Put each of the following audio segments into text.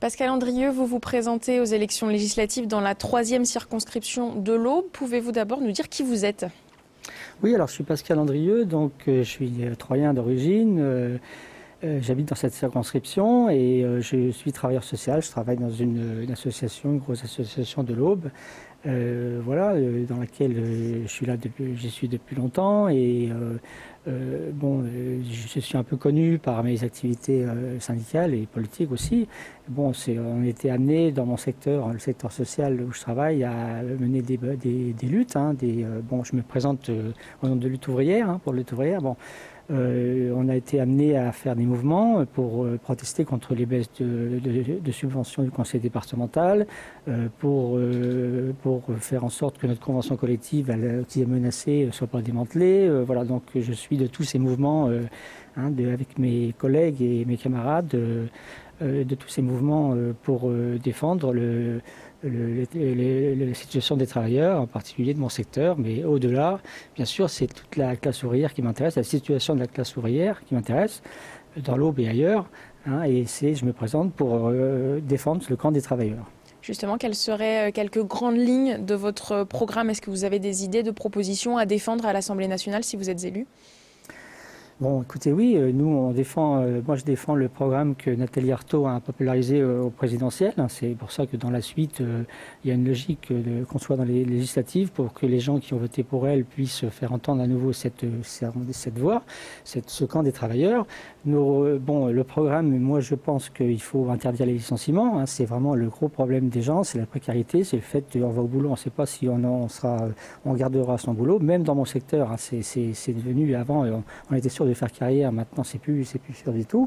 Pascal Andrieux, vous vous présentez aux élections législatives dans la 3e circonscription de l'Aube. Pouvez-vous d'abord nous dire qui vous êtes? Oui, alors je suis Pascal Andrieux, donc je suis troyen d'origine. J'habite dans cette circonscription et je suis travailleur social. Je travaille dans une association, une grosse association de l'Aube, dans laquelle je suis là j'y suis depuis longtemps et je suis un peu connu par mes activités syndicales et politiques aussi. Bon, on était amené dans mon secteur, le secteur social où je travaille, à mener des luttes. Je me présente au nom de Lutte ouvrière, pour Lutte ouvrière. Bon. On a été amené à faire des mouvements pour protester contre les baisses de subventions du conseil départemental, pour faire en sorte que notre convention collective qui est menacée ne soit pas démantelée. Donc je suis de tous ces mouvements avec mes collègues et mes camarades, de tous ces mouvements pour défendre la situation des travailleurs, en particulier de mon secteur, mais au-delà, bien sûr, c'est toute la classe ouvrière qui m'intéresse, la situation de la classe ouvrière qui m'intéresse, dans l'Aube et ailleurs, et je me présente pour défendre le camp des travailleurs. Justement, quelles seraient quelques grandes lignes de votre programme? Est-ce que vous avez des idées de propositions à défendre à l'Assemblée nationale si vous êtes élu? Bon, écoutez, oui, moi je défends le programme que Nathalie Arthaud a popularisé au présidentiel. C'est pour ça que dans la suite, il y a une logique qu'on soit dans les législatives pour que les gens qui ont voté pour elle puissent faire entendre à nouveau cette voix, ce camp des travailleurs. Le programme, moi je pense qu'il faut interdire les licenciements. C'est vraiment le gros problème des gens, c'est la précarité, c'est le fait qu'on va au boulot, on ne sait pas si on gardera son boulot. Même dans mon secteur, c'est devenu avant, on était sûr de faire carrière, maintenant c'est plus sûr du tout.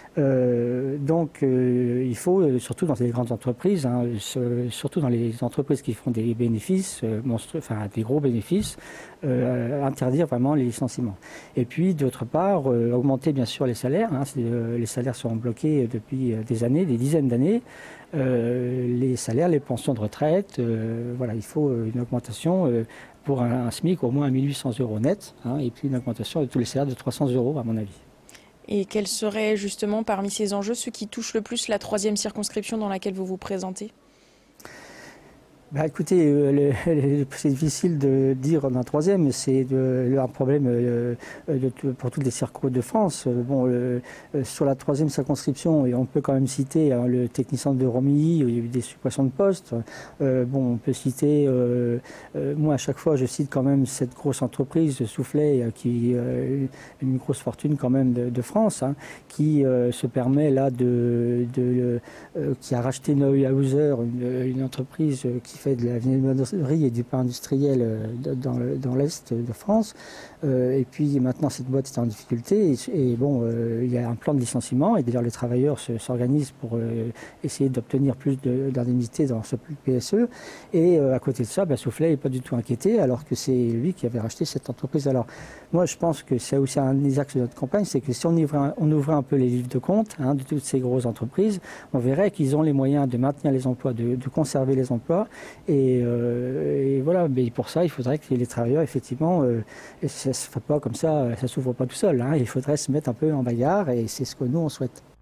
Il faut, surtout dans les grandes entreprises, surtout dans les entreprises qui font des bénéfices monstrueux, des gros bénéfices, interdire vraiment les licenciements. Et puis d'autre part, augmenter bien sûr les salaires. Les salaires sont bloqués depuis des années, des dizaines d'années. Les salaires, les pensions de retraite, il faut une augmentation pour un SMIC au moins à 1 800 € net, et puis une augmentation de tous les salaires de 300 € à mon avis. Et quels seraient justement parmi ces enjeux ceux qui touchent le plus la 3e circonscription dans laquelle vous vous présentez? Écoutez, c'est difficile de dire d'un troisième, c'est un problème pour toutes les circos de France. Sur la 3e circonscription, et on peut quand même citer le technicentre de Romilly, où il y a eu des suppressions de postes. On peut citer, moi à chaque fois je cite quand même cette grosse entreprise, Soufflet, qui une grosse fortune quand même de France, qui se permet là qui a racheté Neuhauser, une entreprise qui fait de la viennoiserie et du pain industriel dans l'Est de France. Et puis maintenant, cette boîte est en difficulté. Il y a un plan de licenciement. Et d'ailleurs, les travailleurs s'organisent pour essayer d'obtenir plus d'indemnités dans ce PSE. Et à côté de ça, Soufflet n'est pas du tout inquiété, alors que c'est lui qui avait racheté cette entreprise. Alors, moi, je pense que c'est aussi un des axes de notre campagne, c'est que si on ouvrait un peu les livres de compte de toutes ces grosses entreprises, on verrait qu'ils ont les moyens de maintenir les emplois, de conserver les emplois. Et voilà, mais pour ça, il faudrait que les travailleurs, effectivement, ça ne se fait pas comme ça, ça ne s'ouvre pas tout seul. Il faudrait se mettre un peu en bagarre et c'est ce que nous, on souhaite.